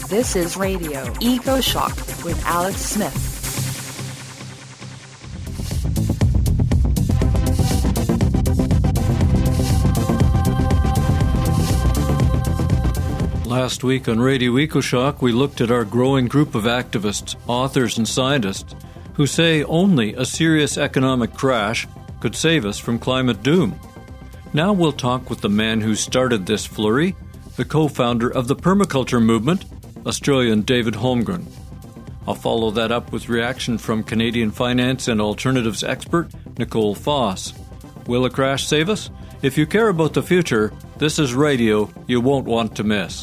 This is Radio Eco Shock with Alex Smith. Last week on Radio EcoShock, we looked at our growing group of activists, authors, and scientists who say only a serious economic crash could save us from climate doom. Now we'll talk with the man who started this flurry, the co-founder of the permaculture movement, Australian David Holmgren. I'll follow that up with reaction from Canadian finance and alternatives expert Nicole Foss. Will a crash save us? If you care about the future, this is radio you won't want to miss.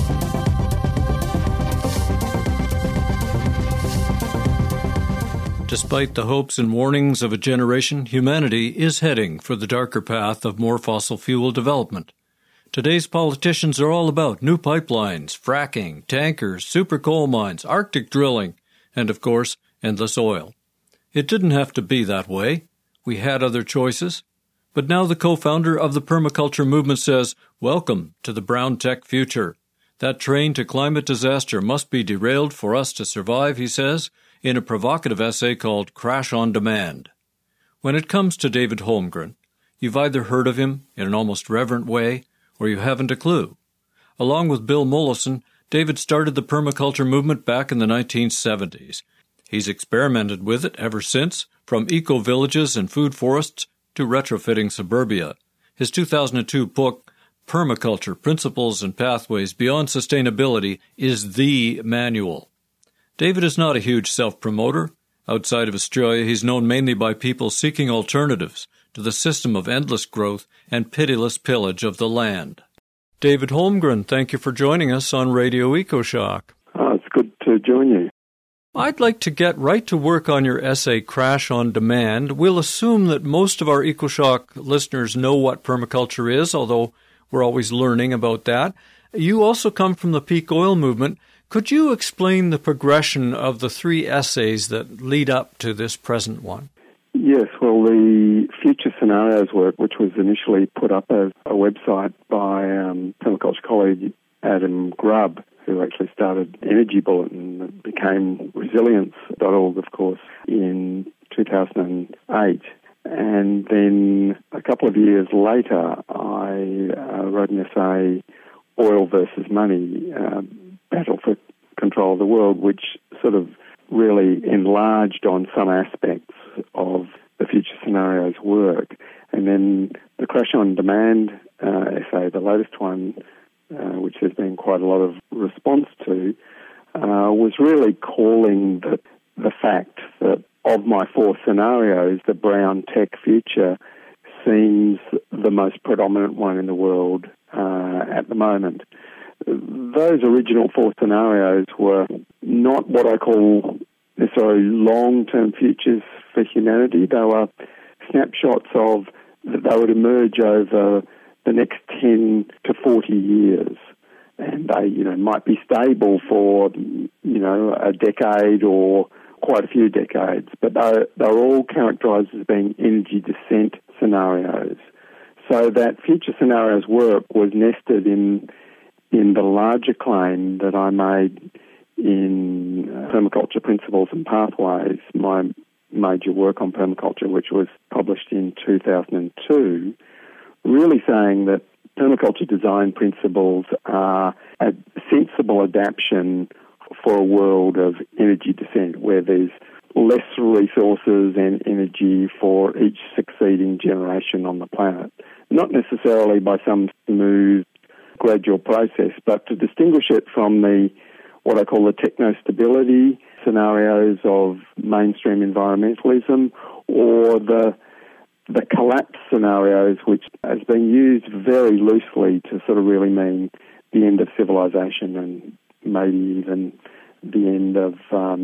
Despite the hopes and warnings of a generation, humanity is heading for the darker path of more fossil fuel development. Today's politicians are all about new pipelines, fracking, tankers, super coal mines, Arctic drilling, and of course, endless oil. It didn't have to be that way. We had other choices. But now the co-founder of the permaculture movement says, welcome to the brown tech future. That train to climate disaster must be derailed for us to survive, he says, in a provocative essay called Crash on Demand. When it comes to David Holmgren, you've either heard of him in an almost reverent way, or you haven't a clue. Along with Bill Mollison, David started the permaculture movement back in the 1970s. He's experimented with it ever since, from eco-villages and food forests to retrofitting suburbia. His 2002 book, Permaculture, Principles and Pathways Beyond Sustainability, is the manual. David is not a huge self-promoter. Outside of Australia, he's known mainly by people seeking alternatives to the system of endless growth and pitiless pillage of the land. David Holmgren, thank you for joining us on Radio EcoShock. It's good to join you. I'd like to get right to work on your essay, Crash on Demand. We'll assume that most of our EcoShock listeners know what permaculture is, although we're always learning about that. You also come from the peak oil movement. Could you explain the progression of the three essays that lead up to this present one? Yes, well, the Future Scenarios work, which was initially put up as a website by permaculture colleague Adam Grubb, who actually started Energy Bulletin, that became resilience.org, of course, in 2008. And then a couple of years later, I wrote an essay, Oil versus Money, Battle for Control of the World, which sort of really enlarged on some aspects of the Future Scenarios work. And then the Crash on Demand essay, the latest one, which there's been quite a lot of response to, was really calling the fact that of my four scenarios, the brown tech future seems the most predominant one in the world at the moment. Those original four scenarios were not what I call necessarily long-term futures for humanity. They were snapshots of that they would emerge over the next 10 to 40 years. And they, might be stable for, a decade or quite a few decades. But they're all characterized as being energy descent scenarios. So that Future Scenarios work was nested in the larger claim that I made in Permaculture Principles and Pathways, my major work on permaculture, which was published in 2002, really saying that permaculture design principles are a sensible adaptation for a world of energy descent, where there's less resources and energy for each succeeding generation on the planet. Not necessarily by some smooth, gradual process, but to distinguish it from what I call the techno-stability scenarios of mainstream environmentalism, or the collapse scenarios, which has been used very loosely to sort of really mean the end of civilization and maybe even the end of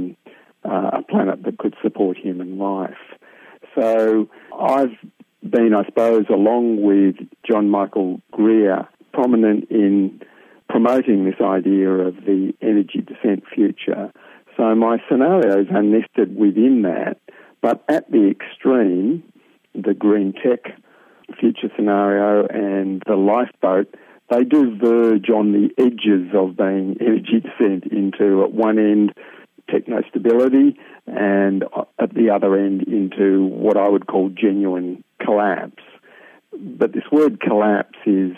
a planet that could support human life. So I've been, I suppose, along with John Michael Greer, prominent in promoting this idea of the energy descent future. So my scenarios are nested within that, but at the extreme, the green tech future scenario and the lifeboat, they do verge on the edges of being energy descent into, at one end, techno-stability, and at the other end into what I would call genuine collapse. But this word collapse is,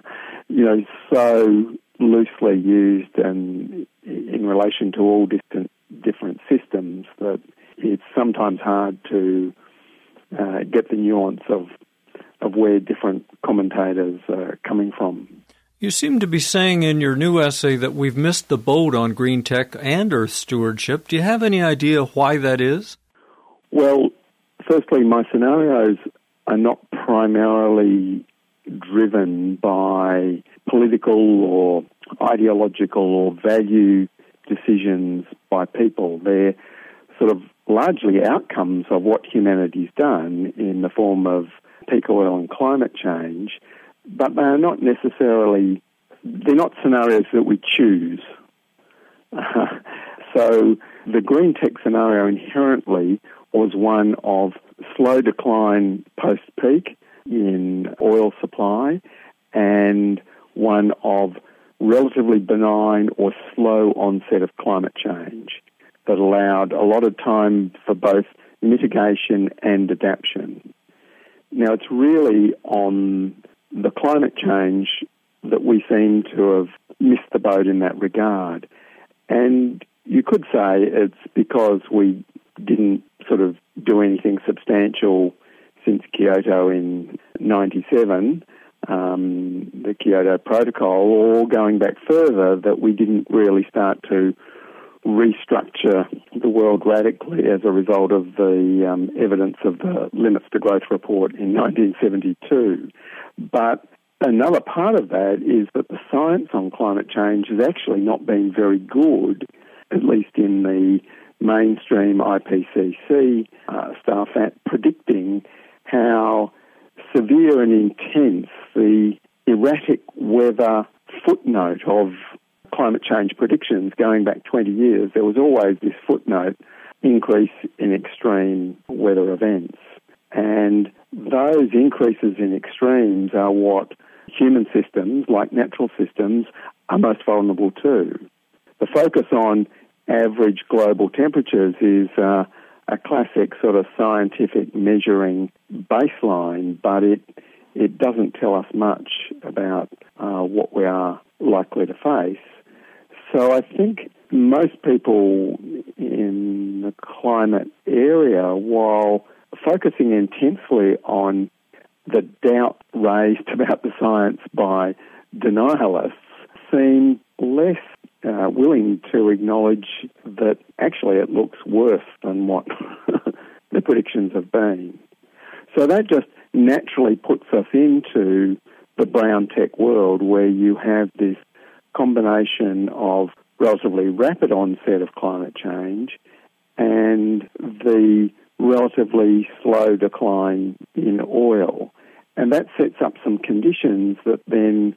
so loosely used and in relation to all different systems that it's sometimes hard to get the nuance of where different commentators are coming from. You seem to be saying in your new essay that we've missed the boat on green tech and Earth stewardship. Do you have any idea why that is? Well, firstly, my scenarios are not primarily driven by political or ideological or value decisions by people. They're sort of largely outcomes of what humanity's done in the form of peak oil and climate change, but they are not necessarily, they're not scenarios that we choose. So the green tech scenario inherently was one of slow decline post-peak in oil supply and one of relatively benign or slow onset of climate change that allowed a lot of time for both mitigation and adaptation. Now, it's really on the climate change that we seem to have missed the boat in that regard. And you could say it's because we didn't sort of do anything substantial since Kyoto in 97, the Kyoto Protocol, or going back further, that we didn't really start to restructure the world radically as a result of the evidence of the Limits to Growth report in 1972. But another part of that is that the science on climate change has actually not been very good, at least in the mainstream IPCC stuff, at predicting how severe and intense the erratic weather footnote of climate change predictions going back 20 years. There was always this footnote, increase in extreme weather events. And those increases in extremes are what human systems, like natural systems, are most vulnerable to. The focus on average global temperatures is a classic sort of scientific measuring baseline, but it doesn't tell us much about what we are likely to face. So I think most people in the climate area, while focusing intensely on the doubt raised about the science by denialists, seem less willing to acknowledge that actually it looks worse than what the predictions have been. So that just naturally puts us into the brown tech world, where you have this combination of relatively rapid onset of climate change and the relatively slow decline in oil. And that sets up some conditions that then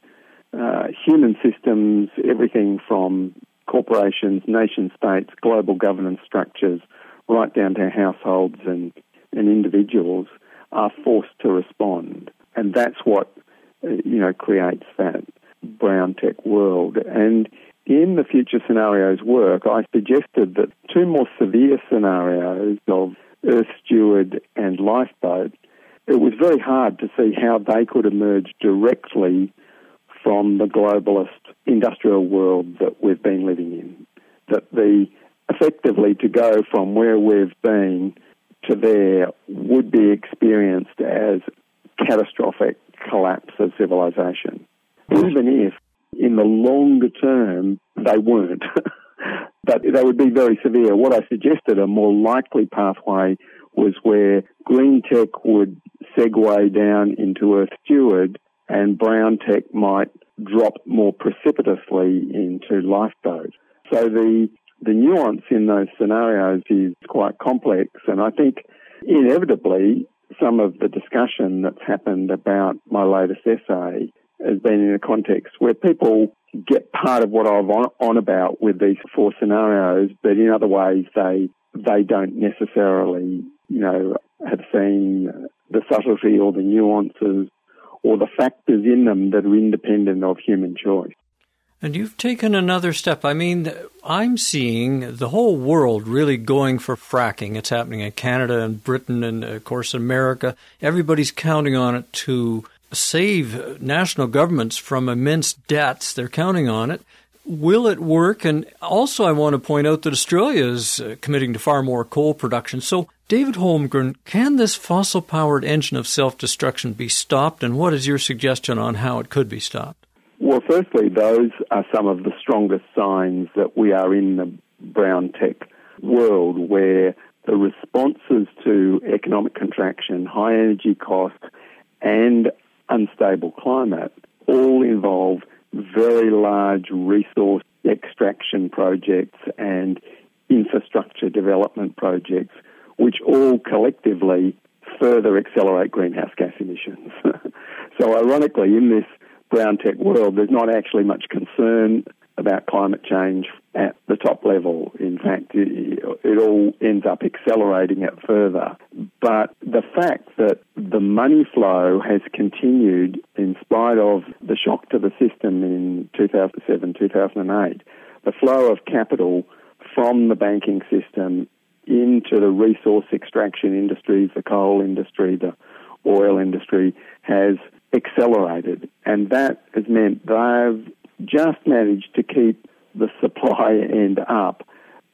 human systems, everything from corporations, nation-states, global governance structures, right down to households and individuals, are forced to respond. And that's what, creates that brown tech world. And in the future scenarios work, I suggested that two more severe scenarios of Earth Steward and Lifeboat, it was very hard to see how they could emerge directly from the globalist industrial world that we've been living in. That effectively to go from where we've been to there would be experienced as catastrophic collapse of civilization, even if in the longer term they weren't. But they would be very severe. What I suggested, a more likely pathway, was where green tech would segue down into Earth Steward and brown tech might drop more precipitously into Lifeboat. So the nuance in those scenarios is quite complex, and I think inevitably some of the discussion that's happened about my latest essay has been in a context where people get part of what I'm on about with these four scenarios, but in other ways they don't necessarily, have seen the subtlety or the nuances or the factors in them that are independent of human choice. And you've taken another step. I mean, I'm seeing the whole world really going for fracking. It's happening in Canada and Britain and, of course, America. Everybody's counting on it to save national governments from immense debts. They're counting on it. Will it work? And also I want to point out that Australia is committing to far more coal production. So, David Holmgren, can this fossil-powered engine of self-destruction be stopped? And what is your suggestion on how it could be stopped? Well, firstly, those are some of the strongest signs that we are in the brown tech world, where the responses to economic contraction, high energy cost, and unstable climate all involve very large resource extraction projects and infrastructure development projects, which all collectively further accelerate greenhouse gas emissions. So ironically, in this brown tech world, there's not actually much concern about climate change at the top level. In fact, it all ends up accelerating it further. But the fact that the money flow has continued in spite of the shock to the system in 2007, 2008, the flow of capital from the banking system into the resource extraction industries, the coal industry, the oil industry, has accelerated. And that has meant they've just managed to keep the supply end up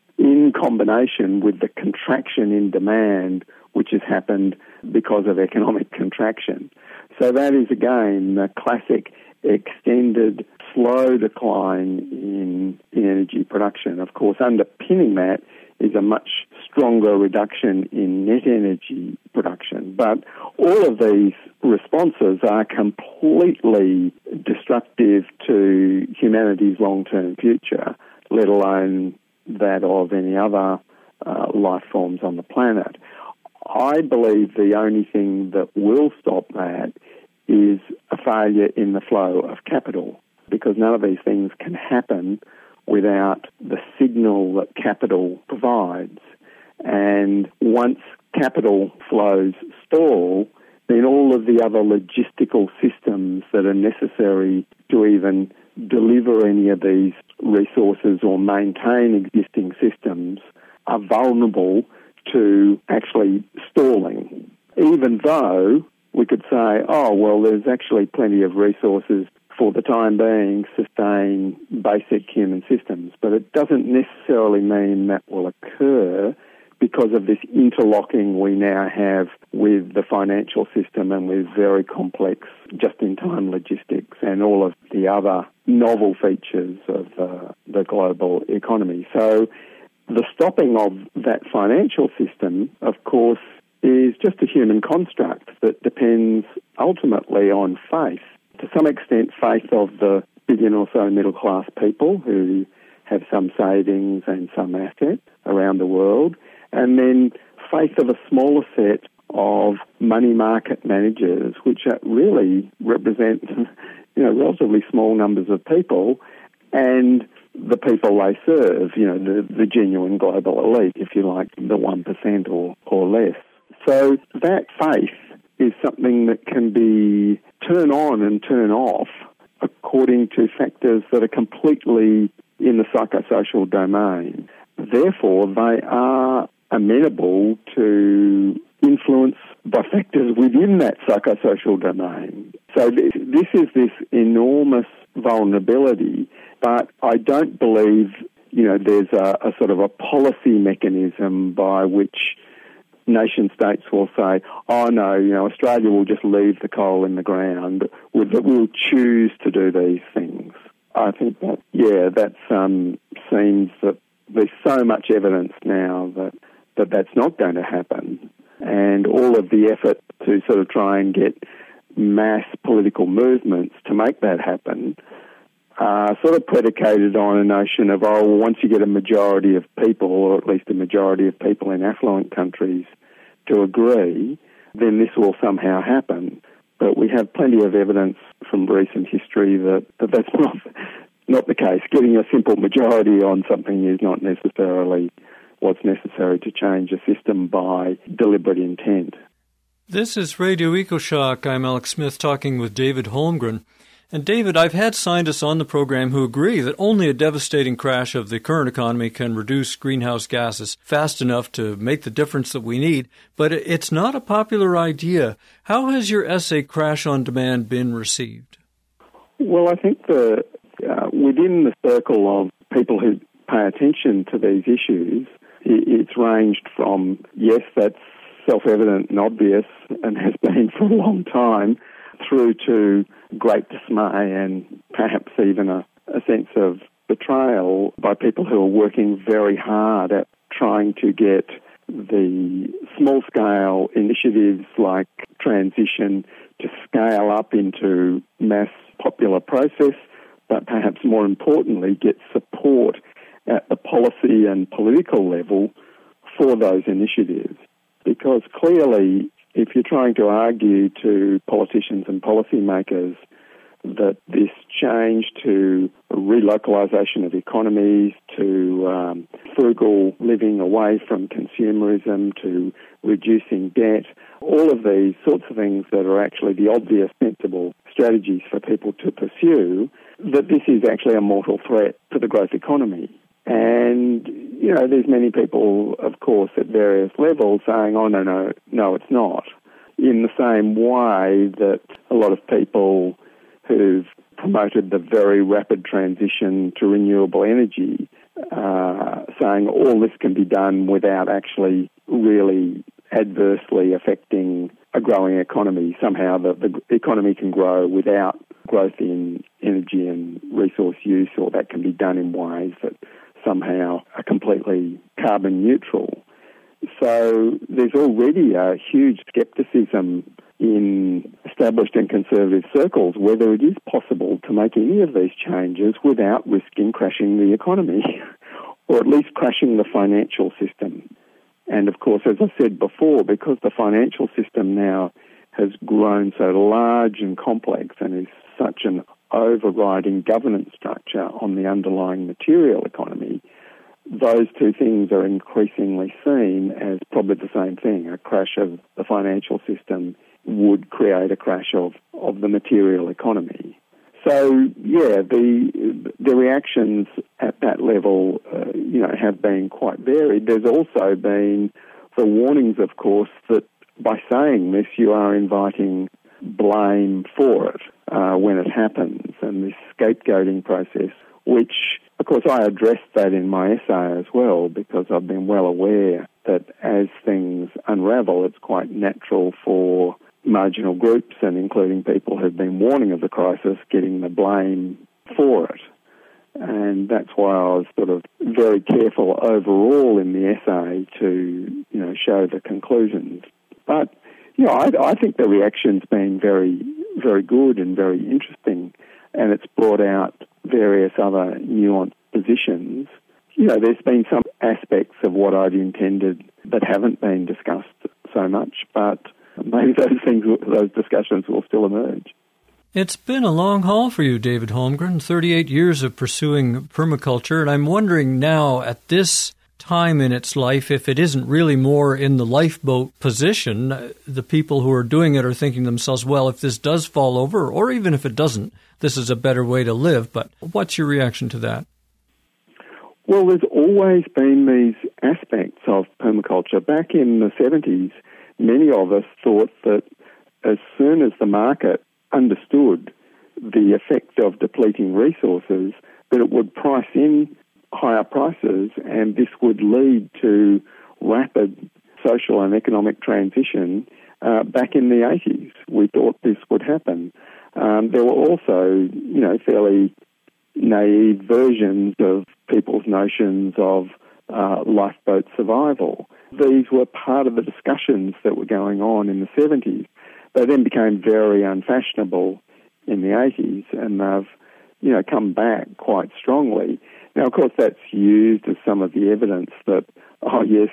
in combination with the contraction in demand, which has happened because of economic contraction. So that is, again, the classic extended, slow decline in energy production. Of course, underpinning that is a much stronger reduction in net energy production. But all of these responses are completely destructive to humanity's long-term future, let alone that of any other life forms on the planet. I believe the only thing that will stop that is a failure in the flow of capital, because none of these things can happen without the signal that capital provides. And once capital flows stall, then all of the other logistical systems that are necessary to even deliver any of these resources or maintain existing systems are vulnerable to actually stalling. Even though we could say, oh, well, there's actually plenty of resources for the time being sustain basic human systems. But it doesn't necessarily mean that will occur because of this interlocking we now have with the financial system and with very complex just-in-time logistics and all of the other novel features of the global economy. So the stopping of that financial system, of course, is just a human construct that depends ultimately on faith. To some extent, faith of the billion or so middle-class people who have some savings and some assets around the world, and then faith of a smaller set of money market managers, which really represent, relatively small numbers of people, and the people they serve, the genuine global elite, if you like, the 1% or less. So that faith is something that can be turn on and turn off according to factors that are completely in the psychosocial domain. Therefore, they are amenable to influence by factors within that psychosocial domain. So this is this enormous vulnerability, but I don't believe, there's a sort of a policy mechanism by which nation-states will say, oh no, Australia will just leave the coal in the ground, we'll choose to do these things. I think that, seems that there's so much evidence now that that's not going to happen. And all of the effort to sort of try and get mass political movements to make that happen are sort of predicated on a notion of, once you get a majority of people, or at least a majority of people in affluent countries to agree, then this will somehow happen. But we have plenty of evidence from recent history that that's not the case. Getting a simple majority on something is not necessarily what's necessary to change a system by deliberate intent. This is Radio EcoShock. I'm Alex Smith talking with David Holmgren. And David, I've had scientists on the program who agree that only a devastating crash of the current economy can reduce greenhouse gases fast enough to make the difference that we need, but it's not a popular idea. How has your essay, Crash on Demand, been received? Well, I think within the circle of people who pay attention to these issues, it's ranged from, yes, that's self-evident and obvious and has been for a long time, through to great dismay and perhaps even a sense of betrayal by people who are working very hard at trying to get the small-scale initiatives like transition to scale up into mass popular process, but perhaps more importantly, get support at the policy and political level for those initiatives. Because clearly, if you're trying to argue to politicians and policymakers that this change to relocalisation of economies, to frugal living away from consumerism, to reducing debt, all of these sorts of things that are actually the obvious, sensible strategies for people to pursue, that this is actually a mortal threat to the growth economy. And, there's many people, of course, at various levels saying, oh, no, it's not. In the same way that a lot of people who've promoted the very rapid transition to renewable energy, saying all this can be done without actually really adversely affecting a growing economy. Somehow the economy can grow without growth in energy and resource use, or that can be done in ways that somehow are completely carbon neutral. So there's already a huge scepticism in established and conservative circles whether it is possible to make any of these changes without risking crashing the economy, or at least crashing the financial system. And of course, as I said before, because the financial system now has grown so large and complex and is such an overriding governance structure on the underlying material economy, those two things are increasingly seen as probably the same thing. A crash of the financial system would create a crash of the material economy. So, yeah, the reactions at that level, have been quite varied. There's also been the warnings, of course, that by saying this, you are inviting blame for it when it happens, and this scapegoating process, which, of course, I addressed that in my essay as well, because I've been well aware that as things unravel, it's quite natural for marginal groups, and including people who've been warning of the crisis, getting the blame for it. And that's why I was sort of very careful overall in the essay to, show the conclusions. But, I think the reaction's been very, very good and very interesting, and it's brought out various other nuanced positions. There's been some aspects of what I'd intended that haven't been discussed so much, but maybe those discussions will still emerge. It's been a long haul for you, David Holmgren, 38 years of pursuing permaculture, and I'm wondering now at this time in its life, if it isn't really more in the lifeboat position, the people who are doing it are thinking to themselves, well, if this does fall over, or even if it doesn't, this is a better way to live. But what's your reaction to that? Well, there's always been these aspects of permaculture. Back in the 70s, many of us thought that as soon as the market understood the effect of depleting resources, that it would price in higher prices, and this would lead to rapid social and economic transition. Back in the 80s, we thought this would happen. There were also, fairly naive versions of people's notions of lifeboat survival. These were part of the discussions that were going on in the 70s. They then became very unfashionable in the 80s, and they've, come back quite strongly. Now, of course, that's used as some of the evidence that, oh, yes,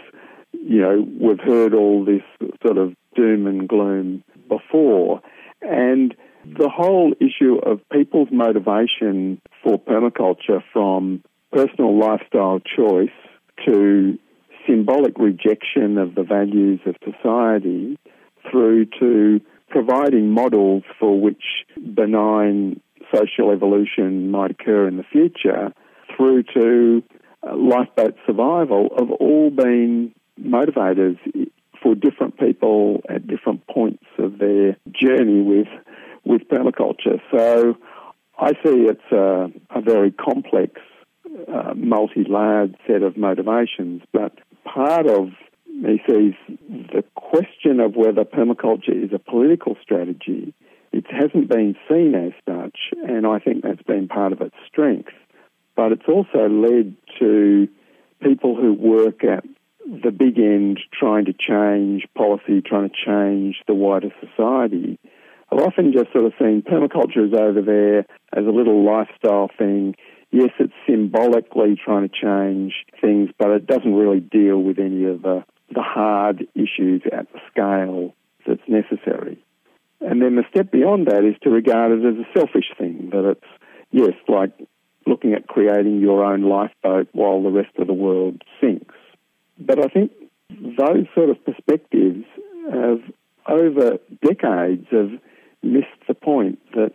we've heard all this sort of doom and gloom before. And the whole issue of people's motivation for permaculture, from personal lifestyle choice to symbolic rejection of the values of society, through to providing models for which benign social evolution might occur in the future, through to lifeboat survival, have all been motivators for different people at different points of their journey with permaculture. So I see it's a very complex, multi-layered set of motivations, but part of me sees the question of whether permaculture is a political strategy. It hasn't been seen as such, and I think that's been part of its strength. But it's also led to people who work at the big end trying to change policy, trying to change the wider society. I've often just sort of seen permaculture is over there as a little lifestyle thing. Yes, it's symbolically trying to change things, but it doesn't really deal with any of the hard issues at the scale that's necessary. And then the step beyond that is to regard it as a selfish thing, that it's, yes, like looking at creating your own lifeboat while the rest of the world sinks. But I think those sort of perspectives have, over decades, have missed the point that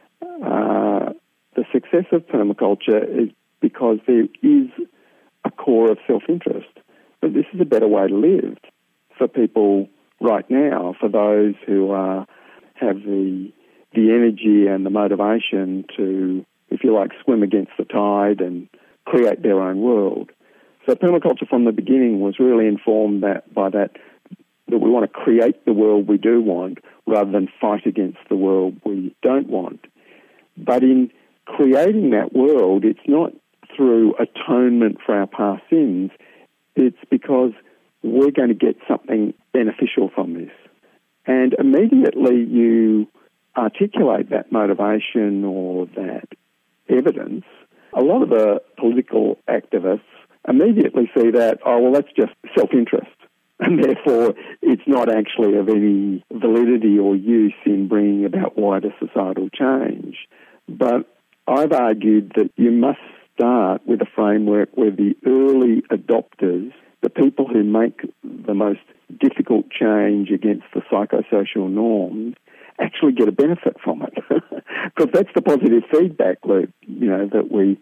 the success of permaculture is because there is a core of self-interest. But this is a better way to live for people right now, for those who have the energy and the motivation to, if you like, swim against the tide and create their own world. So permaculture from the beginning was really informed by that we want to create the world we do want rather than fight against the world we don't want. But in creating that world, it's not through atonement for our past sins. It's because we're going to get something beneficial from this. And immediately you articulate that motivation or that evidence, a lot of the political activists immediately see that, oh, well, that's just self-interest. And therefore, it's not actually of any validity or use in bringing about wider societal change. But I've argued that you must start with a framework where the early adopters, the people who make the most difficult change against the psychosocial norms, actually get a benefit from it. Because that's the positive feedback loop, that we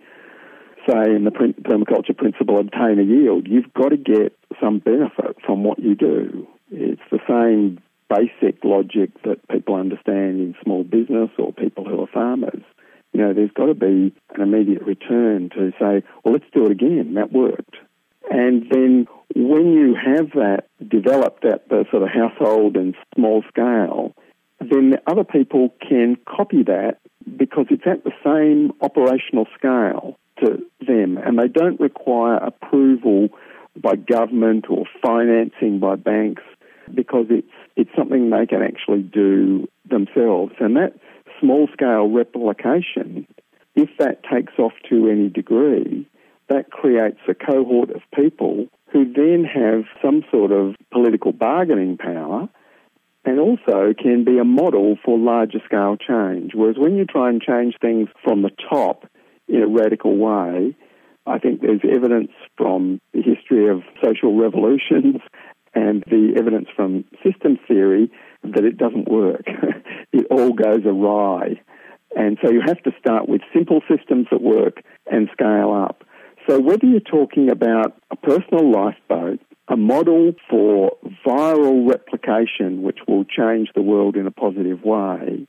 say in the permaculture principle, obtain a yield. You've got to get some benefit from what you do. It's the same basic logic that people understand in small business or people who are farmers. There's got to be an immediate return to say, well, let's do it again. That worked. And then when you have that developed at the sort of household and small scale, then the other people can copy that because it's at the same operational scale to them, and they don't require approval by government or financing by banks because it's something they can actually do themselves. And that small-scale replication, if that takes off to any degree, that creates a cohort of people who then have some sort of political bargaining power and also can be a model for larger-scale change. Whereas when you try and change things from the top in a radical way, I think there's evidence from the history of social revolutions and the evidence from system theory that it doesn't work. It all goes awry. And so you have to start with simple systems that work and scale up. So whether you're talking about a personal lifeboat, a model for viral replication, which will change the world in a positive way,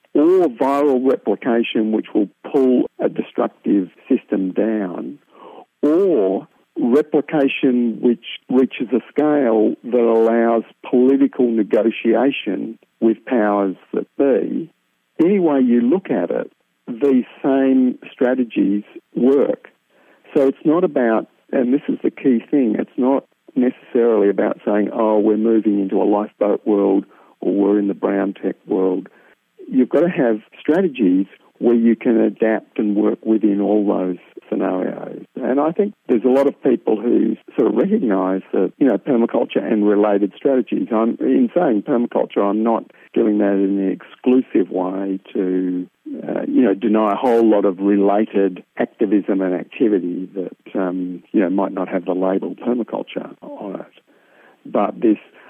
or viral replication which will pull a destructive system down, or replication which reaches a scale that allows political negotiation with powers that be, any way you look at it, these same strategies work. So it's not about, and this is the key thing, it's not necessarily about saying, oh, we're moving into a lifeboat world or we're in the brown tech world. You've got to have strategies where you can adapt and work within all those scenarios. And I think there's a lot of people who sort of recognise that, permaculture and related strategies. In saying permaculture, I'm not doing that in an exclusive way to, deny a whole lot of related activism and activity that, might not have the label permaculture on it. But this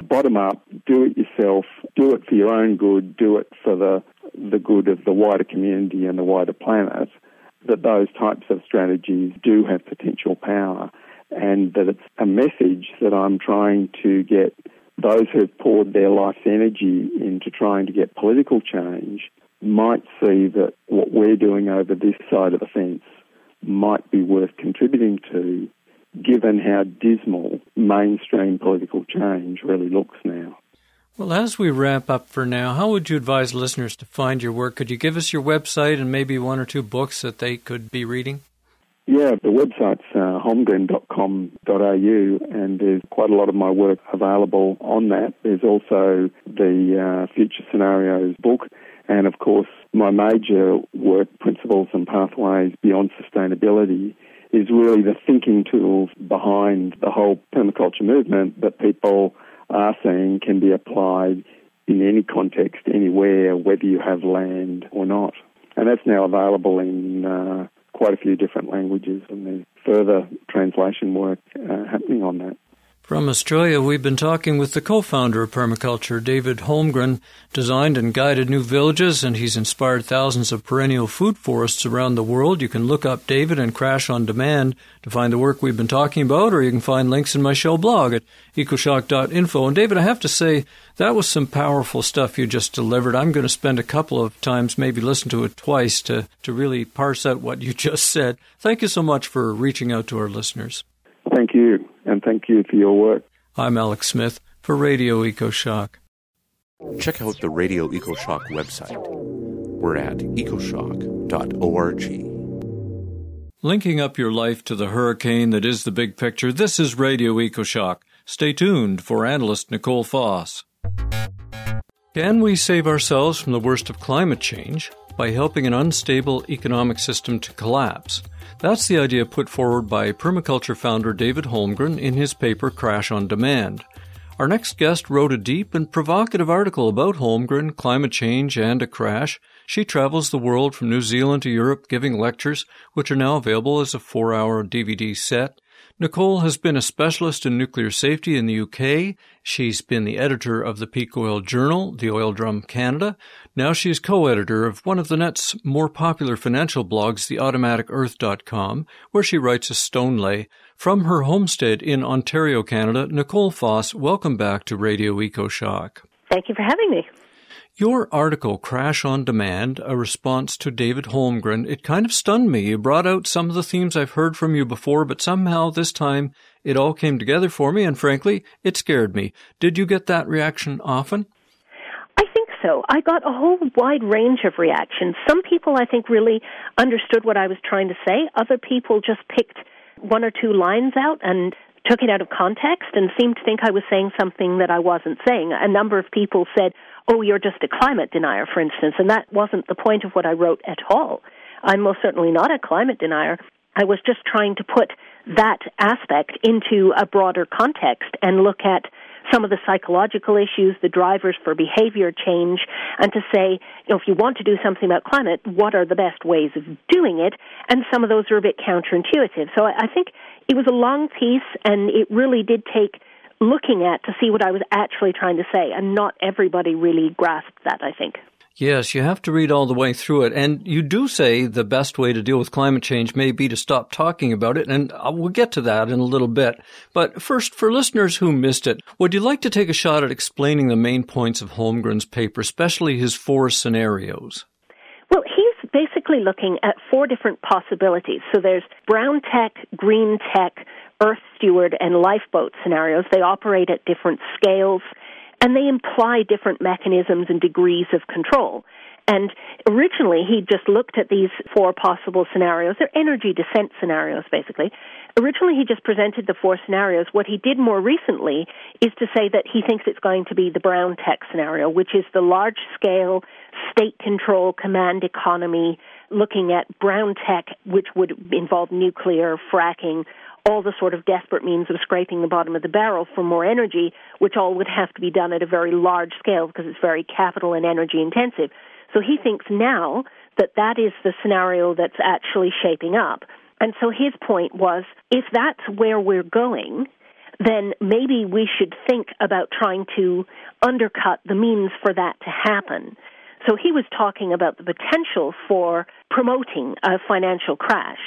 bottom up, do it yourself, do it for your own good, do it for the good of the wider community and the wider planet, that those types of strategies do have potential power, and that it's a message that I'm trying to get those who have poured their life's energy into trying to get political change might see that what we're doing over this side of the fence might be worth contributing to, given how dismal mainstream political change really looks now. Well, as we wrap up for now, how would you advise listeners to find your work? Could you give us your website and maybe one or two books that they could be reading? Yeah, the website's holmgren.com.au, and there's quite a lot of my work available on that. There's also the Future Scenarios book, and of course my major work, Principles and Pathways Beyond Sustainability, is really the thinking tools behind the whole permaculture movement that people are saying can be applied in any context, anywhere, whether you have land or not. And that's now available in quite a few different languages, and there's further translation work happening on that. From Australia, we've been talking with the co-founder of permaculture, David Holmgren. Designed and guided new villages, and he's inspired thousands of perennial food forests around the world. You can look up David and Crash on Demand to find the work we've been talking about, or you can find links in my show blog at ecoshock.info. And David, I have to say, that was some powerful stuff you just delivered. I'm going to spend a couple of times, maybe listen to it twice, to really parse out what you just said. Thank you so much for reaching out to our listeners. Thank you, and thank you for your work. I'm Alex Smith for Radio EcoShock. Check out the Radio EcoShock website. We're at ecoshock.org. Linking up your life to the hurricane that is the big picture, this is Radio EcoShock. Stay tuned for analyst Nicole Foss. Can we save ourselves from the worst of climate change by helping an unstable economic system to collapse? That's the idea put forward by permaculture founder David Holmgren in his paper Crash on Demand. Our next guest wrote a deep and provocative article about Holmgren, climate change, and a crash. She travels the world from New Zealand to Europe giving lectures, which are now available as a 4-hour DVD set. Nicole has been a specialist in nuclear safety in the UK. She's been the editor of the Peak Oil Journal, the Oil Drum Canada. Now she's co-editor of one of the net's more popular financial blogs, theautomaticearth.com, where she writes a stone lay. From her homestead in Ontario, Canada, Nicole Foss, welcome back to Radio EcoShock. Thank you for having me. Your article, Crash on Demand, a response to David Holmgren, it kind of stunned me. You brought out some of the themes I've heard from you before, but somehow this time it all came together for me, and frankly, it scared me. Did you get that reaction often? I think so. I got a whole wide range of reactions. Some people, I think, really understood what I was trying to say. Other people just picked one or two lines out and took it out of context and seemed to think I was saying something that I wasn't saying. A number of people said, "Oh, you're just a climate denier," for instance, and that wasn't the point of what I wrote at all. I'm most certainly not a climate denier. I was just trying to put that aspect into a broader context and look at some of the psychological issues, the drivers for behavior change, and to say, if you want to do something about climate, what are the best ways of doing it? And some of those are a bit counterintuitive. So I think it was a long piece, and it really did take looking at to see what I was actually trying to say, and not everybody really grasped that, I think. Yes, you have to read all the way through it, and you do say the best way to deal with climate change may be to stop talking about it, and we'll get to that in a little bit. But first, for listeners who missed it, would you like to take a shot at explaining the main points of Holmgren's paper, especially his 4 scenarios? Well, he's basically looking at 4 different possibilities. So there's brown tech, green tech, Earth Steward, and lifeboat scenarios. They operate at different scales, and they imply different mechanisms and degrees of control. And originally, he just looked at these 4 possible scenarios. They're energy descent scenarios, basically. Originally, he just presented the 4 scenarios. What he did more recently is to say that he thinks it's going to be the brown tech scenario, which is the large-scale state control, command economy, looking at brown tech, which would involve nuclear, fracking, all the sort of desperate means of scraping the bottom of the barrel for more energy, which all would have to be done at a very large scale because it's very capital and energy intensive. So he thinks now that that is the scenario that's actually shaping up. And so his point was, if that's where we're going, then maybe we should think about trying to undercut the means for that to happen. So he was talking about the potential for promoting a financial crash.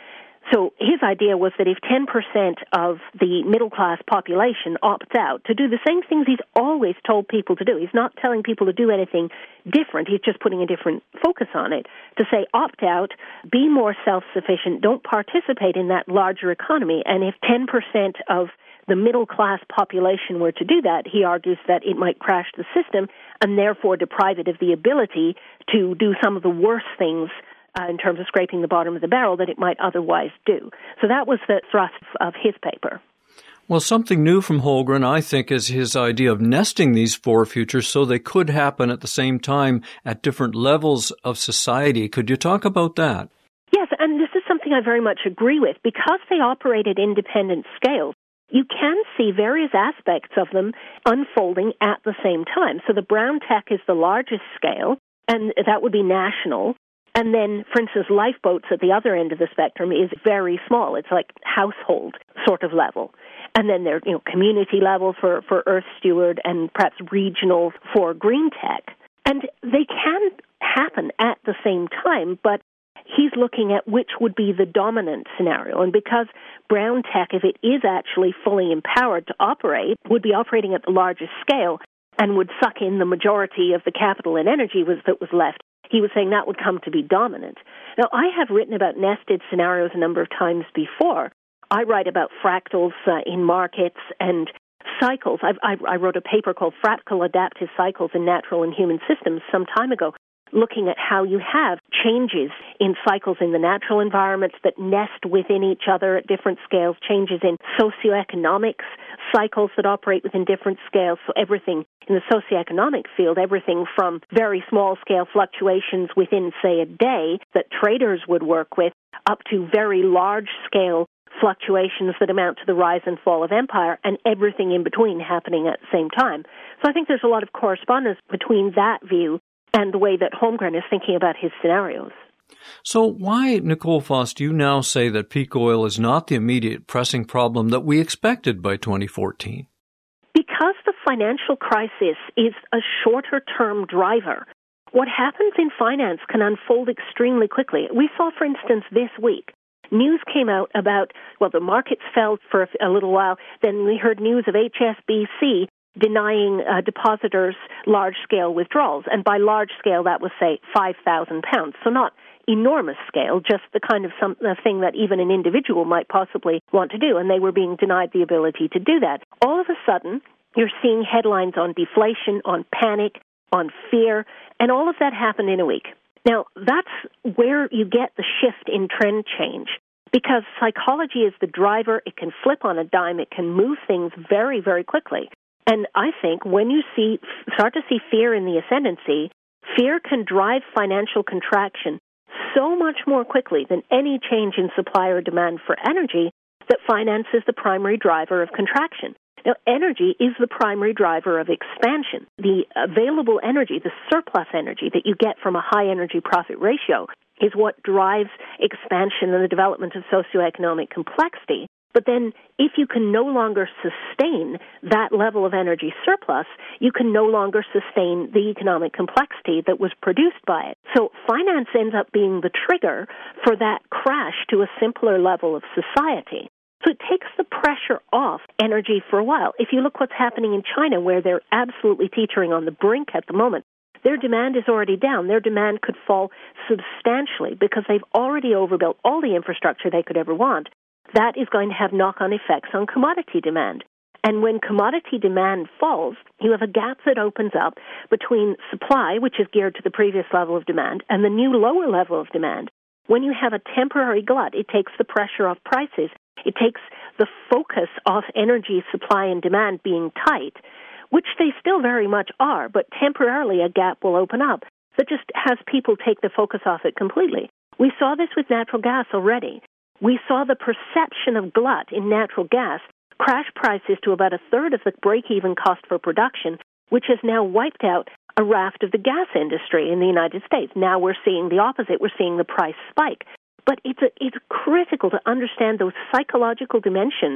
So his idea was that if 10% of the middle-class population opts out to do the same things he's always told people to do, he's not telling people to do anything different, he's just putting a different focus on it, to say opt out, be more self-sufficient, don't participate in that larger economy. And if 10% of the middle-class population were to do that, he argues that it might crash the system and therefore deprive it of the ability to do some of the worst things in terms of scraping the bottom of the barrel that it might otherwise do. So that was the thrust of his paper. Well, something new from Holmgren, I think, is his idea of nesting these four futures so they could happen at the same time at different levels of society. Could you talk about that? Yes, and this is something I very much agree with. Because they operate at independent scales, you can see various aspects of them unfolding at the same time. So the brown tech is the largest scale, and that would be national. And then, for instance, lifeboats at the other end of the spectrum is very small. It's like household sort of level. And then there are, community level for Earth Steward and perhaps regional for green tech. And they can happen at the same time, but he's looking at which would be the dominant scenario. And because brown tech, if it is actually fully empowered to operate, would be operating at the largest scale and would suck in the majority of the capital and energy that was left, he was saying that would come to be dominant. Now, I have written about nested scenarios a number of times before. I write about fractals in markets and cycles. I wrote a paper called Fractal Adaptive Cycles in Natural and Human Systems some time ago, looking at how you have changes in cycles in the natural environments that nest within each other at different scales, changes in socioeconomics cycles that operate within different scales. So everything in the socioeconomic field, everything from very small-scale fluctuations within, say, a day that traders would work with, up to very large-scale fluctuations that amount to the rise and fall of empire, and everything in between happening at the same time. So I think there's a lot of correspondence between that view and the way that Holmgren is thinking about his scenarios. So why, Nicole Foss, do you now say that peak oil is not the immediate pressing problem that we expected by 2014? Because the financial crisis is a shorter-term driver. What happens in finance can unfold extremely quickly. We saw, for instance, this week, news came out about, the markets fell for a little while. Then we heard news of HSBC denying depositors large-scale withdrawals. And by large-scale, that was, say, £5,000. So not enormous scale, just the kind of thing that even an individual might possibly want to do. And they were being denied the ability to do that. All of a sudden, you're seeing headlines on deflation, on panic, on fear, and all of that happened in a week. Now, that's where you get the shift in trend change, because psychology is the driver. It can flip on a dime. It can move things very, very quickly. And I think when you start to see fear in the ascendancy, fear can drive financial contraction so much more quickly than any change in supply or demand for energy that finance is the primary driver of contraction. Now, energy is the primary driver of expansion. The available energy, the surplus energy that you get from a high energy profit ratio, is what drives expansion and the development of socioeconomic complexity. But then if you can no longer sustain that level of energy surplus, you can no longer sustain the economic complexity that was produced by it. So finance ends up being the trigger for that crash to a simpler level of society. So it takes the pressure off energy for a while. If you look what's happening in China, where they're absolutely teetering on the brink at the moment, their demand is already down. Their demand could fall substantially because they've already overbuilt all the infrastructure they could ever want. That is going to have knock-on effects on commodity demand. And when commodity demand falls, you have a gap that opens up between supply, which is geared to the previous level of demand, and the new lower level of demand. When you have a temporary glut, it takes the pressure off prices. It takes the focus off energy supply and demand being tight, which they still very much are, but temporarily a gap will open up that just has people take the focus off it completely. We saw this with natural gas already. We saw the perception of glut in natural gas crash prices to about a third of the break-even cost for production, which has now wiped out a raft of the gas industry in the United States. Now we're seeing the opposite. We're seeing the price spike. But it's critical to understand those psychological dimensions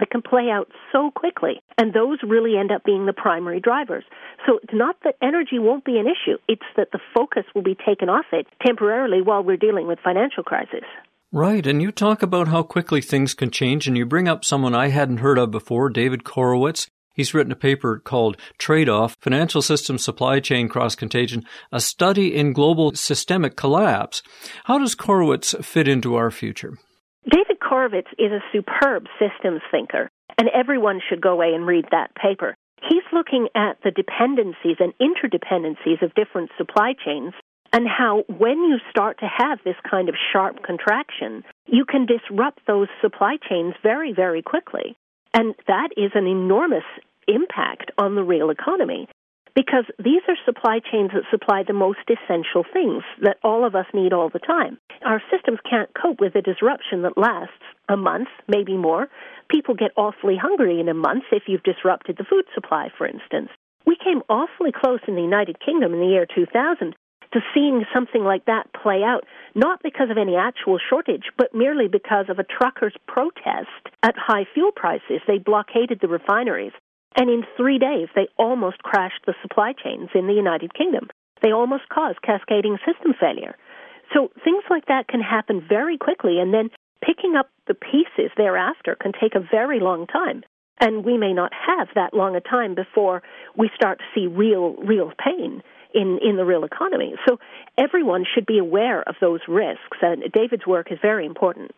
that can play out so quickly. And those really end up being the primary drivers. So it's not that energy won't be an issue. It's that the focus will be taken off it temporarily while we're dealing with financial crisis. Right, and you talk about how quickly things can change, and you bring up someone I hadn't heard of before, David Korowitz. He's written a paper called Trade-Off, Financial System Supply Chain Cross-Contagion, a study in global systemic collapse. How does Korowitz fit into our future? David Korowitz is a superb systems thinker, and everyone should go away and read that paper. He's looking at the dependencies and interdependencies of different supply chains and how when you start to have this kind of sharp contraction, you can disrupt those supply chains very, very quickly. And that is an enormous impact on the real economy because these are supply chains that supply the most essential things that all of us need all the time. Our systems can't cope with a disruption that lasts a month, maybe more. People get awfully hungry in a month if you've disrupted the food supply, for instance. We came awfully close in the United Kingdom in the year 2000 to seeing something like that play out, not because of any actual shortage, but merely because of a trucker's protest at high fuel prices. They blockaded the refineries, and in 3 days, they almost crashed the supply chains in the United Kingdom. They almost caused cascading system failure. So things like that can happen very quickly, and then picking up the pieces thereafter can take a very long time. And we may not have that long a time before we start to see real pain in the real economy. So everyone should be aware of those risks, and David's work is very important.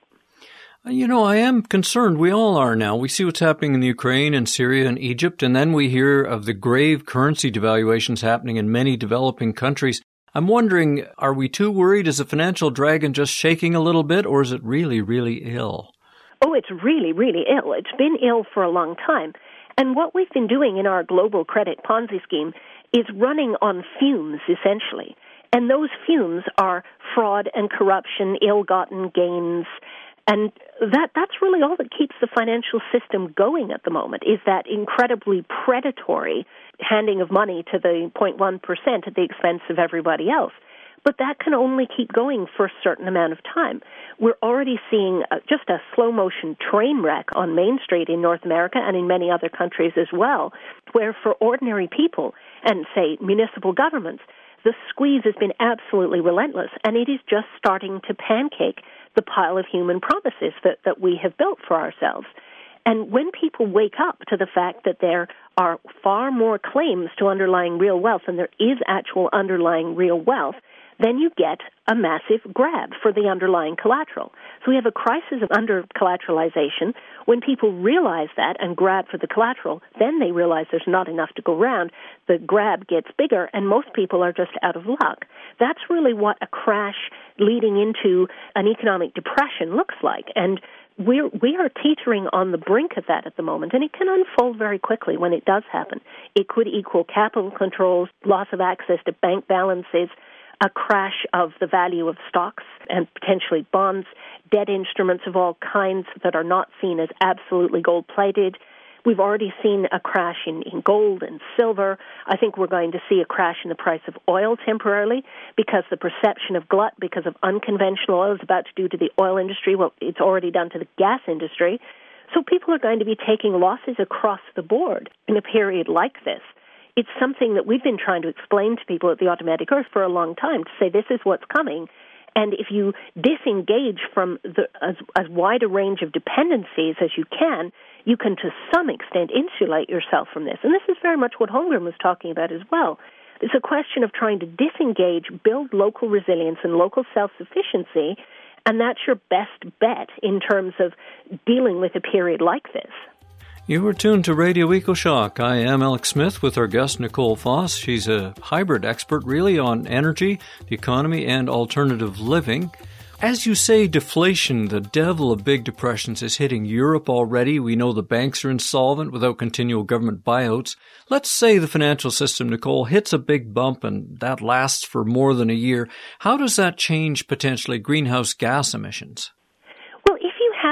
You know, I am concerned. We all are now. We see what's happening in the Ukraine and Syria and Egypt, and then we hear of the grave currency devaluations happening in many developing countries. I'm wondering, are we too worried? Is the financial dragon just shaking a little bit, or is it really, really ill? Oh, it's really, really ill. It's been ill for a long time. And what we've been doing in our global credit Ponzi scheme is running on fumes, essentially. And those fumes are fraud and corruption, ill-gotten gains. And that's really all that keeps the financial system going at the moment, is that incredibly predatory handing of money to the 0.1% at the expense of everybody else. But that can only keep going for a certain amount of time. We're already seeing just a slow-motion train wreck on Main Street in North America and in many other countries as well, where for ordinary people and, say, municipal governments, the squeeze has been absolutely relentless, and it is just starting to pancake the pile of human promises that we have built for ourselves. And when people wake up to the fact that there are far more claims to underlying real wealth than there is actual underlying real wealth, then you get a massive grab for the underlying collateral. So we have a crisis of under-collateralization. When people realize that and grab for the collateral, then they realize there's not enough to go around. The grab gets bigger, and most people are just out of luck. That's really what a crash leading into an economic depression looks like. And we are teetering on the brink of that at the moment, and it can unfold very quickly when it does happen. It could equal capital controls, loss of access to bank balances, a crash of the value of stocks and potentially bonds, debt instruments of all kinds that are not seen as absolutely gold-plated. We've already seen a crash in gold and silver. I think we're going to see a crash in the price of oil temporarily because the perception of glut because of unconventional oil is about to do to the oil industry what it's already done to the gas industry. So people are going to be taking losses across the board in a period like this. It's something that we've been trying to explain to people at the Automatic Earth for a long time, to say this is what's coming. And if you disengage from as wide a range of dependencies as you can to some extent insulate yourself from this. And this is very much what Holmgren was talking about as well. It's a question of trying to disengage, build local resilience and local self-sufficiency, and that's your best bet in terms of dealing with a period like this. You are tuned to Radio EcoShock. I am Alex Smith with our guest Nicole Foss. She's a hybrid expert really on energy, the economy, and alternative living. As you say, deflation, the devil of big depressions, is hitting Europe already. We know the banks are insolvent without continual government buyouts. Let's say the financial system, Nicole, hits a big bump and that lasts for more than a year. How does that change potentially greenhouse gas emissions? Well, if you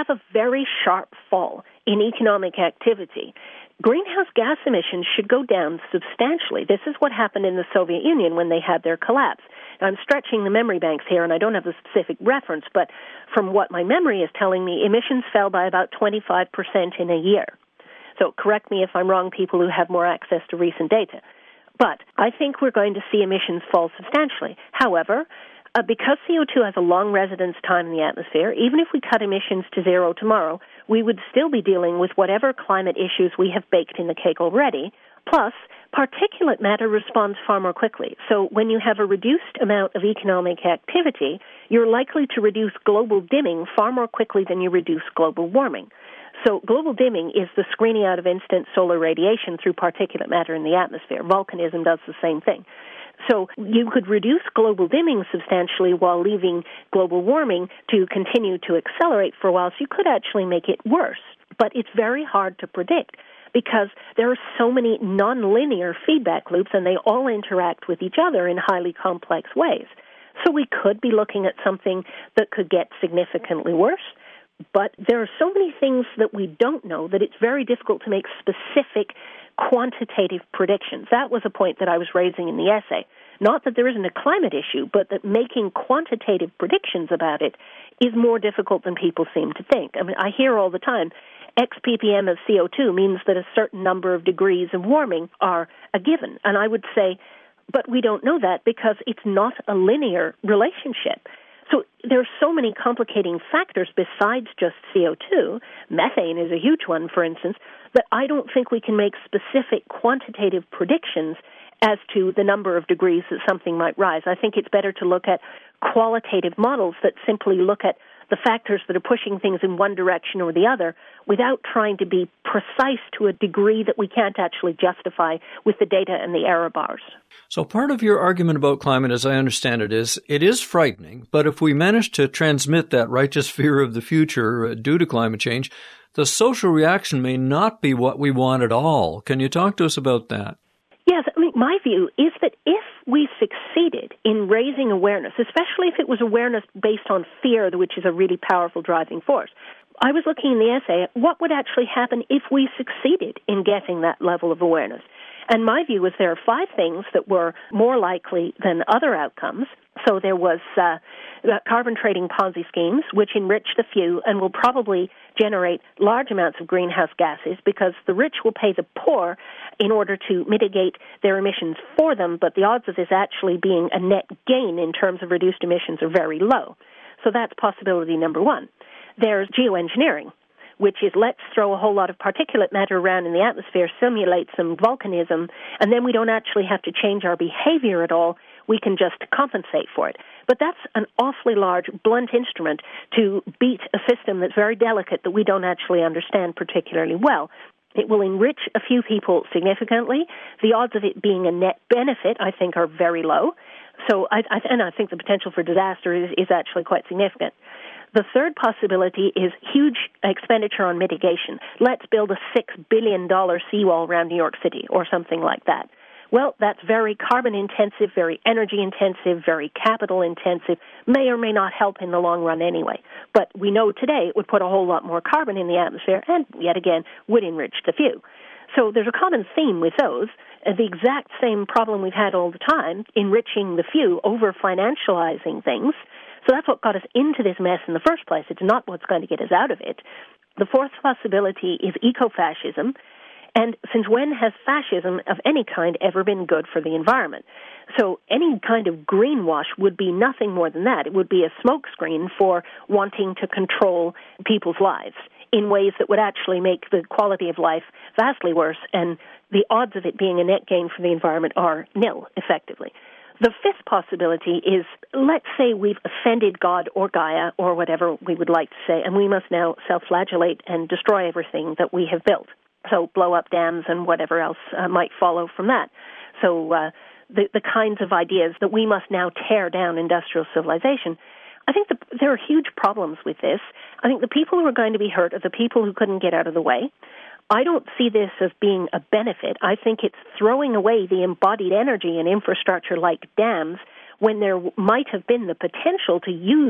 have a very sharp fall in economic activity, greenhouse gas emissions should go down substantially. This is what happened in the Soviet Union when they had their collapse. Now, I'm stretching the memory banks here, and I don't have a specific reference, but from what my memory is telling me, emissions fell by about 25% in a year. So correct me if I'm wrong, people who have more access to recent data. But I think we're going to see emissions fall substantially. However, because CO2 has a long residence time in the atmosphere, even if we cut emissions to zero tomorrow, we would still be dealing with whatever climate issues we have baked in the cake already. Plus, particulate matter responds far more quickly. So when you have a reduced amount of economic activity, you're likely to reduce global dimming far more quickly than you reduce global warming. So global dimming is the screening out of instant solar radiation through particulate matter in the atmosphere. Volcanism does the same thing. So you could reduce global dimming substantially while leaving global warming to continue to accelerate for a while. So you could actually make it worse. But it's very hard to predict because there are so many nonlinear feedback loops and they all interact with each other in highly complex ways. So we could be looking at something that could get significantly worse. But there are so many things that we don't know that it's very difficult to make specific quantitative predictions. That was a point that I was raising in the essay. Not that there isn't a climate issue, but that making quantitative predictions about it is more difficult than people seem to think. I mean, I hear all the time, X ppm of CO2 means that a certain number of degrees of warming are a given. And I would say, but we don't know that because it's not a linear relationship. So there are so many complicating factors besides just CO2. Methane is a huge one, for instance, that I don't think we can make specific quantitative predictions as to the number of degrees that something might rise. I think it's better to look at qualitative models that simply look at the factors that are pushing things in one direction or the other without trying to be precise to a degree that we can't actually justify with the data and the error bars. So part of your argument about climate, as I understand it is frightening, but if we manage to transmit that righteous fear of the future due to climate change, the social reaction may not be what we want at all. Can you talk to us about that? Yes, I mean, my view is that if we succeeded in raising awareness, especially if it was awareness based on fear, which is a really powerful driving force, I was looking in the essay at what would actually happen if we succeeded in getting that level of awareness. And my view was there are 5 things that were more likely than other outcomes. So there was carbon trading Ponzi schemes, which enrich the few and will probably generate large amounts of greenhouse gases because the rich will pay the poor in order to mitigate their emissions for them, but the odds of this actually being a net gain in terms of reduced emissions are very low. So that's possibility number 1. There's geoengineering, which is let's throw a whole lot of particulate matter around in the atmosphere, simulate some volcanism, and then we don't actually have to change our behavior at all. We can just compensate for it. But that's an awfully large, blunt instrument to beat a system that's very delicate that we don't actually understand particularly well. It will enrich a few people significantly. The odds of it being a net benefit, I think, are very low. So I think the potential for disaster is actually quite significant. The third possibility is huge expenditure on mitigation. Let's build a $6 billion seawall around New York City or something like that. Well, that's very carbon-intensive, very energy-intensive, very capital-intensive, may or may not help in the long run anyway. But we know today it would put a whole lot more carbon in the atmosphere and, yet again, would enrich the few. So there's a common theme with those, the exact same problem we've had all the time, enriching the few, over-financializing things. So that's what got us into this mess in the first place. It's not what's going to get us out of it. The fourth possibility is eco-fascism. And since when has fascism of any kind ever been good for the environment? So any kind of greenwash would be nothing more than that. It would be a smokescreen for wanting to control people's lives in ways that would actually make the quality of life vastly worse, and the odds of it being a net gain for the environment are nil, effectively. The fifth possibility is, let's say we've offended God or Gaia or whatever we would like to say, and we must now self-flagellate and destroy everything that we have built. So blow up dams and whatever else might follow from that. So the kinds of ideas that we must now tear down industrial civilization. I think there are huge problems with this. I think the people who are going to be hurt are the people who couldn't get out of the way. I don't see this as being a benefit. I think it's throwing away the embodied energy and infrastructure like dams when there might have been the potential to use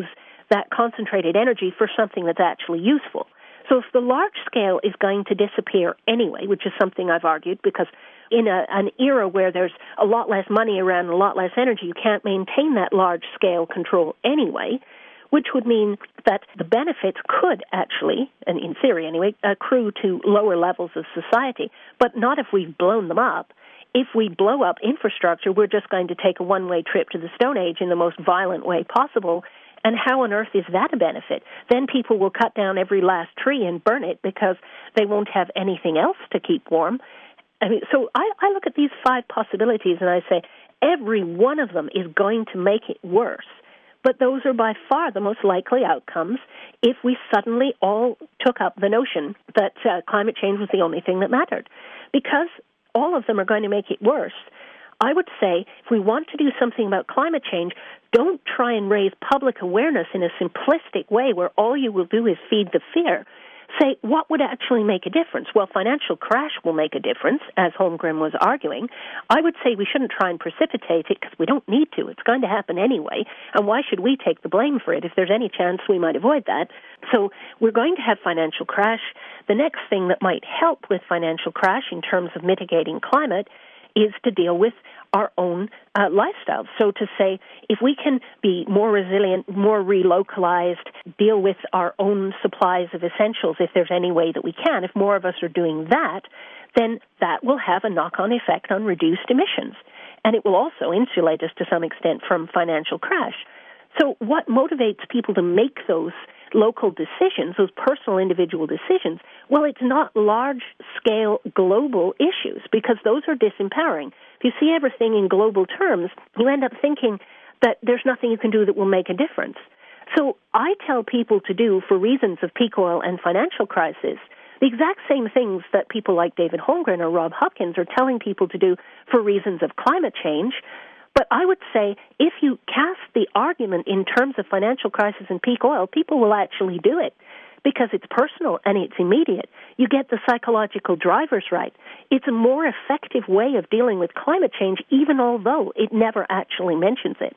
that concentrated energy for something that's actually useful. So if the large scale is going to disappear anyway, which is something I've argued, because in an era where there's a lot less money around and a lot less energy, you can't maintain that large scale control anyway, which would mean that the benefits could actually, and in theory anyway, accrue to lower levels of society, but not if we've blown them up. If we blow up infrastructure, we're just going to take a one-way trip to the Stone Age in the most violent way possible. And how on earth is that a benefit? Then people will cut down every last tree and burn it because they won't have anything else to keep warm. I mean, so I look at these 5 possibilities and I say every one of them is going to make it worse. But those are by far the most likely outcomes if we suddenly all took up the notion that climate change was the only thing that mattered. Because all of them are going to make it worse, I would say if we want to do something about climate change, don't try and raise public awareness in a simplistic way where all you will do is feed the fear. Say, what would actually make a difference? Well, financial crash will make a difference, as Holmgren was arguing. I would say we shouldn't try and precipitate it because we don't need to. It's going to happen anyway, and why should we take the blame for it if there's any chance we might avoid that? So we're going to have financial crash. The next thing that might help with financial crash in terms of mitigating climate is to deal with our own lifestyle. So to say, if we can be more resilient, more relocalized, deal with our own supplies of essentials if there's any way that we can, if more of us are doing that, then that will have a knock-on effect on reduced emissions. And it will also insulate us to some extent from financial crash. So what motivates people to make those local decisions, those personal individual decisions? Well, it's not large-scale global issues because those are disempowering. If you see everything in global terms, you end up thinking that there's nothing you can do that will make a difference. So I tell people to do, for reasons of peak oil and financial crisis, the exact same things that people like David Holmgren or Rob Hopkins are telling people to do for reasons of climate change. But I would say if you cast the argument in terms of financial crisis and peak oil, people will actually do it because it's personal and it's immediate. You get the psychological drivers right. It's a more effective way of dealing with climate change, even although it never actually mentions it.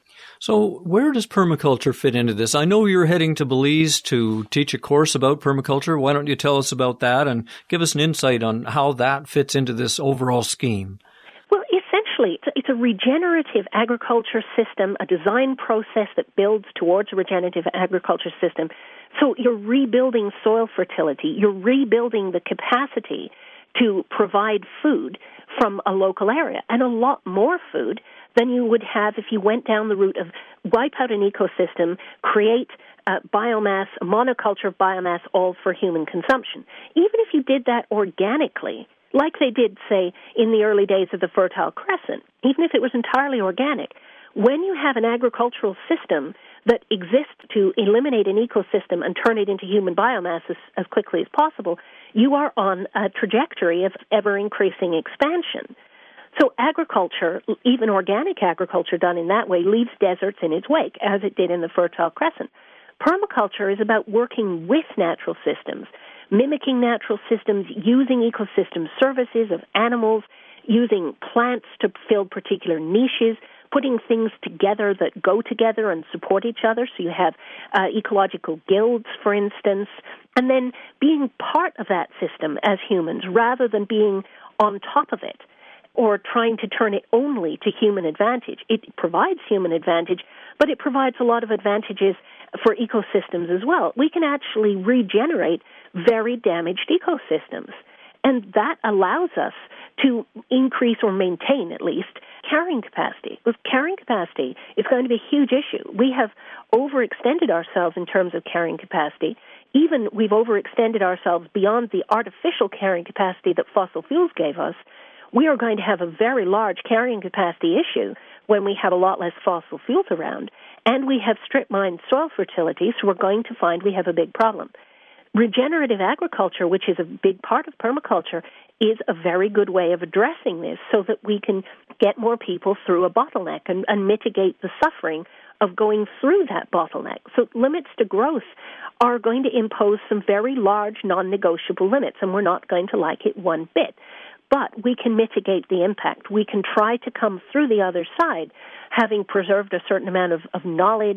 So where does permaculture fit into this? I know you're heading to Belize to teach a course about permaculture. Why don't you tell us about that and give us an insight on how that fits into this overall scheme? It's a regenerative agriculture system, a design process that builds towards a regenerative agriculture system. So you're rebuilding soil fertility. You're rebuilding the capacity to provide food from a local area, and a lot more food than you would have if you went down the route of wipe out an ecosystem, create biomass, a monoculture of biomass, all for human consumption. Even if you did that organically, like they did, say, in the early days of the Fertile Crescent, even if it was entirely organic, when you have an agricultural system that exists to eliminate an ecosystem and turn it into human biomass as quickly as possible, you are on a trajectory of ever-increasing expansion. So agriculture, even organic agriculture done in that way, leaves deserts in its wake, as it did in the Fertile Crescent. Permaculture is about working with natural systems, mimicking natural systems, using ecosystem services of animals, using plants to fill particular niches, putting things together that go together and support each other. So you have ecological guilds, for instance, and then being part of that system as humans rather than being on top of it or trying to turn it only to human advantage. It provides human advantage, but it provides a lot of advantages for ecosystems as well. We can actually regenerate very damaged ecosystems, and that allows us to increase or maintain, at least, carrying capacity. With carrying capacity, it's going to be a huge issue. We have overextended ourselves in terms of carrying capacity. Even we've overextended ourselves beyond the artificial carrying capacity that fossil fuels gave us. We are going to have a very large carrying capacity issue when we have a lot less fossil fuels around, and we have strip-mined soil fertility, so we're going to find we have a big problem. Regenerative agriculture, which is a big part of permaculture, is a very good way of addressing this so that we can get more people through a bottleneck and mitigate the suffering of going through that bottleneck. So limits to growth are going to impose some very large non-negotiable limits, and we're not going to like it one bit. But we can mitigate the impact. We can try to come through the other side, having preserved a certain amount of knowledge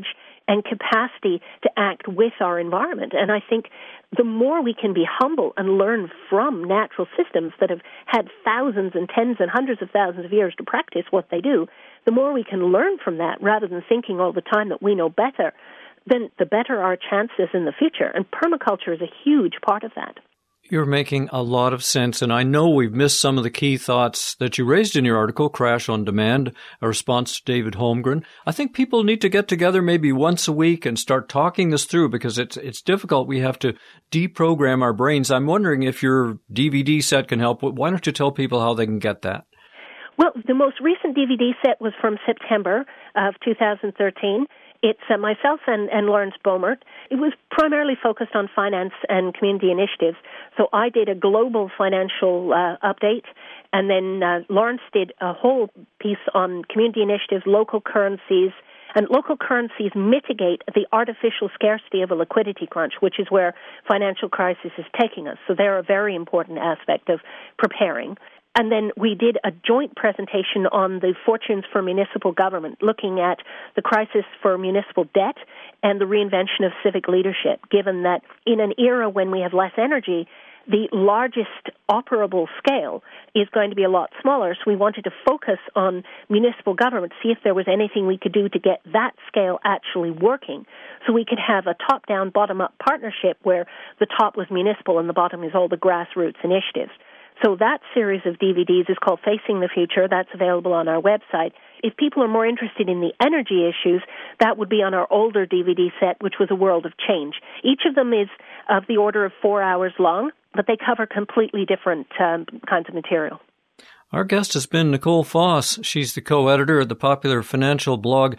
and capacity to act with our environment. And I think the more we can be humble and learn from natural systems that have had thousands and tens and hundreds of thousands of years to practice what they do, the more we can learn from that rather than thinking all the time that we know better, then the better our chances in the future. And permaculture is a huge part of that. You're making a lot of sense, and I know we've missed some of the key thoughts that you raised in your article, Crash on Demand, a response to David Holmgren. I think people need to get together maybe once a week and start talking this through because it's difficult. We have to deprogram our brains. I'm wondering if your DVD set can help. Why don't you tell people how they can get that? Well, the most recent DVD set was from September of 2013. It's myself and Lawrence Beaumert. It was primarily focused on finance and community initiatives. So I did a global financial update, and then Lawrence did a whole piece on community initiatives, local currencies, and local currencies mitigate the artificial scarcity of a liquidity crunch, which is where financial crisis is taking us. So they're a very important aspect of preparing. And then we did a joint presentation on the fortunes for municipal government, looking at the crisis for municipal debt and the reinvention of civic leadership, given that in an era when we have less energy, the largest operable scale is going to be a lot smaller. So we wanted to focus on municipal government, see if there was anything we could do to get that scale actually working, so we could have a top-down, bottom-up partnership where the top was municipal and the bottom is all the grassroots initiatives. So that series of DVDs is called Facing the Future. That's available on our website. If people are more interested in the energy issues, that would be on our older DVD set, which was A World of Change. Each of them is of the order of 4 hours long, but they cover completely different kinds of material. Our guest has been Nicole Foss. She's the co-editor of the popular financial blog,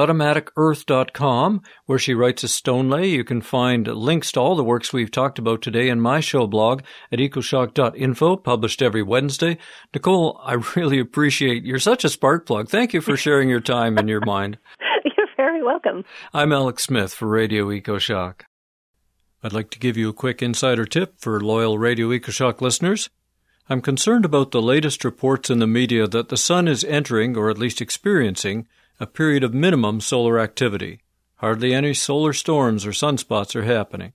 theautomaticearth.com, where she writes a Stonelay. You can find links to all the works we've talked about today in my show blog at ecoshock.info, published every Wednesday. Nicole, I really appreciate you're such a spark plug. Thank you for sharing your time and your mind. You're very welcome. I'm Alex Smith for Radio EcoShock. I'd like to give you a quick insider tip for loyal Radio EcoShock listeners. I'm concerned about the latest reports in the media that the sun is entering, or at least experiencing, a period of minimum solar activity. Hardly any solar storms or sunspots are happening.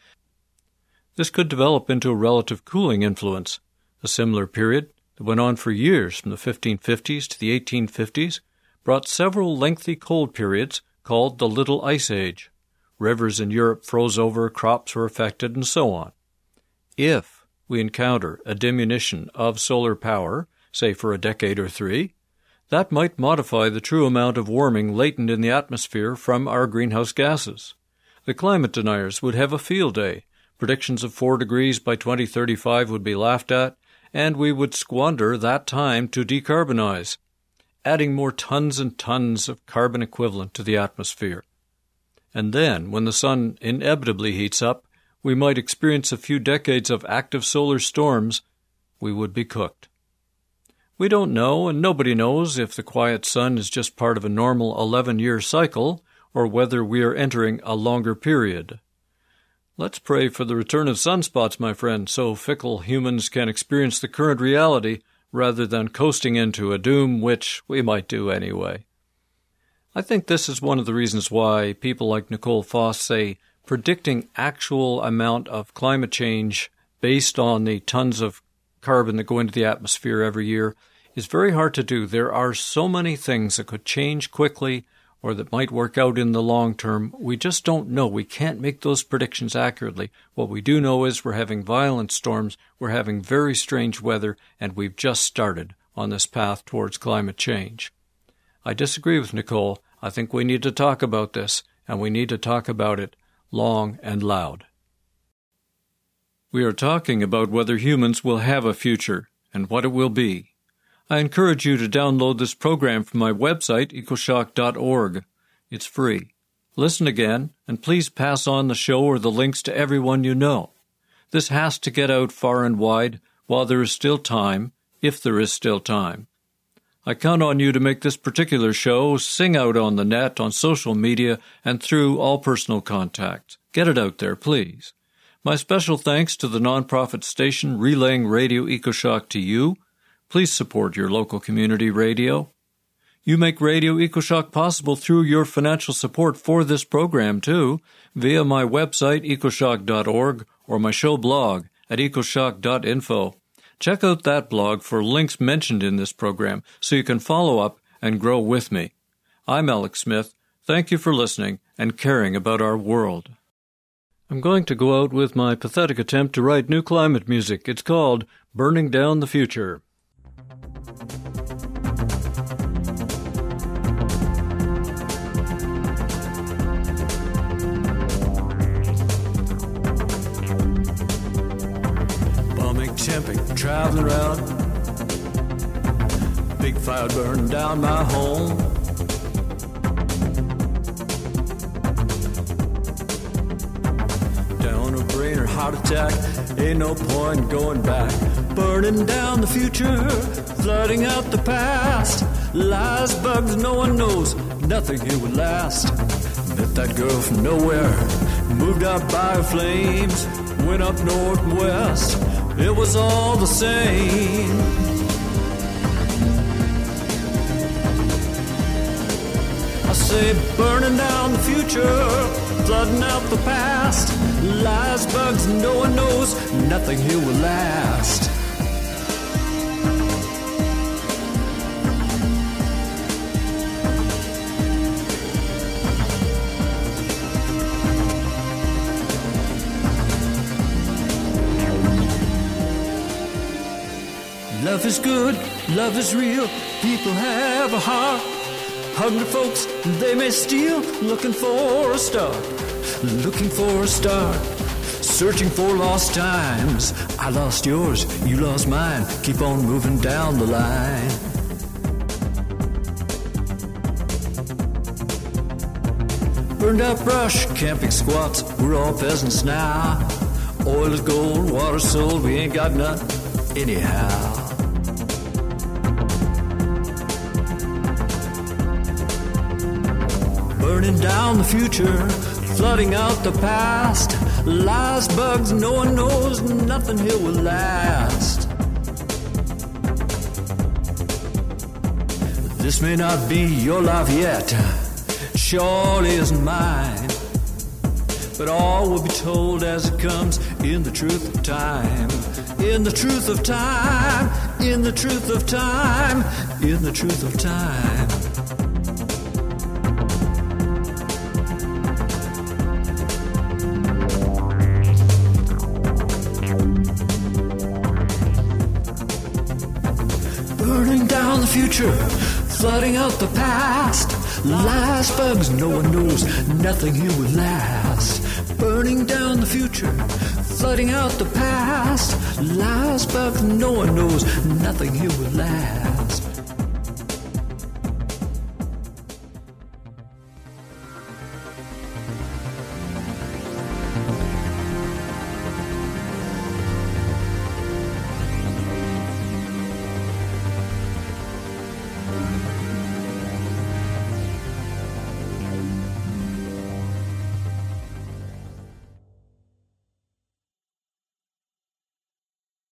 This could develop into a relative cooling influence. A similar period that went on for years from the 1550s to the 1850s brought several lengthy cold periods called the Little Ice Age. Rivers in Europe froze over, crops were affected, and so on. If we encounter a diminution of solar power, say for a decade or three, that might modify the true amount of warming latent in the atmosphere from our greenhouse gases. The climate deniers would have a field day. Predictions of 4 degrees by 2035 would be laughed at, and we would squander that time to decarbonize, adding more tons and tons of carbon equivalent to the atmosphere. And then, when the sun inevitably heats up, we might experience a few decades of active solar storms. We would be cooked. We don't know, and nobody knows, if the quiet sun is just part of a normal 11-year cycle or whether we are entering a longer period. Let's pray for the return of sunspots, my friend, so fickle humans can experience the current reality rather than coasting into a doom, which we might do anyway. I think this is one of the reasons why people like Nicole Foss say predicting actual amount of climate change based on the tons of carbon that go into the atmosphere every year is very hard to do. There are so many things that could change quickly or that might work out in the long term. We just don't know. We can't make those predictions accurately. What we do know is we're having violent storms, we're having very strange weather, and we've just started on this path towards climate change. I disagree with Nicole. I think we need to talk about this, and we need to talk about it long and loud. We are talking about whether humans will have a future and what it will be. I encourage you to download this program from my website, ecoshock.org. It's free. Listen again, and please pass on the show or the links to everyone you know. This has to get out far and wide while there is still time, if there is still time. I count on you to make this particular show sing out on the net, on social media, and through all personal contacts. Get it out there, please. My special thanks to the nonprofit station relaying Radio EcoShock to you. Please support your local community radio. You make Radio EcoShock possible through your financial support for this program, too, via my website, ecoshock.org, or my show blog at ecoshock.info. Check out that blog for links mentioned in this program so you can follow up and grow with me. I'm Alex Smith. Thank you for listening and caring about our world. I'm going to go out with my pathetic attempt to write new climate music. It's called Burning Down the Future. Temping, traveling around, big fire burning down my home. Down a brain or heart attack, ain't no point going back. Burning down the future, flooding out the past. Lies, bugs, no one knows, nothing here will last. Met that girl from nowhere, moved out by her flames, went up north and west. It was all the same. I say burning down the future, flooding out the past. Lies, bugs, no one knows, nothing here will last. Love is good, love is real, people have a heart. Hungry folks, they may steal, looking for a start, looking for a start, searching for lost times. I lost yours, you lost mine, keep on moving down the line. Burned out brush, camping squats, we're all peasants now. Oil is gold, water sold, we ain't got none anyhow. Burning down the future, flooding out the past. Lies, bugs, no one knows, nothing here will last. This may not be your life yet, surely isn't mine, but all will be told as it comes in the truth of time. In the truth of time, in the truth of time, in the truth of time. Burning down the future, flooding out the past. Lies, bugs, no one knows, nothing here will last. Burning down the future, flooding out the past. Lies, bugs, no one knows, nothing here will last.